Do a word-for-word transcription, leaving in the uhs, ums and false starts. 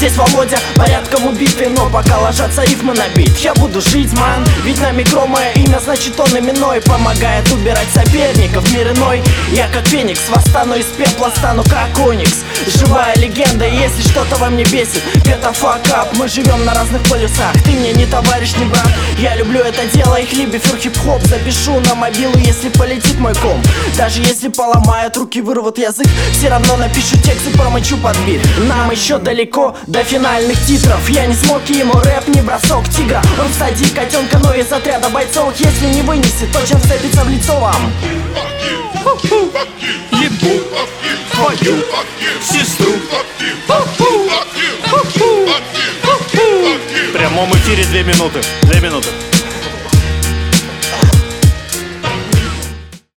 Здесь Володя порядком убитый, но пока ложатся рифмы на бит, я буду жить, ман. Ведь на микро мое имя, значит он именной. Помогает убирать соперников в мир иной. Я как феникс, восстану из пепла, стану как оникс. Живая легенда, и если что-то во мне бесит, это fuck up. Мы живем на разных полюсах, ты мне не товарищ, не брат. Я люблю это дело, их либо фюр хип-хоп. Запишу на мобилу, если полетит мой ком. Даже если поломают руки, вырвут язык, все равно напишу текст и промочу под бит. Нам еще далеко до финальных титров. Я не смог ему рэп, не бросок тигра. Он в стадии котенка, но из отряда бойцов. Если не вынесет, то чем вцепится в лицо вам? Ебу твою сестру. В прямом эфире две минуты. Две минуты.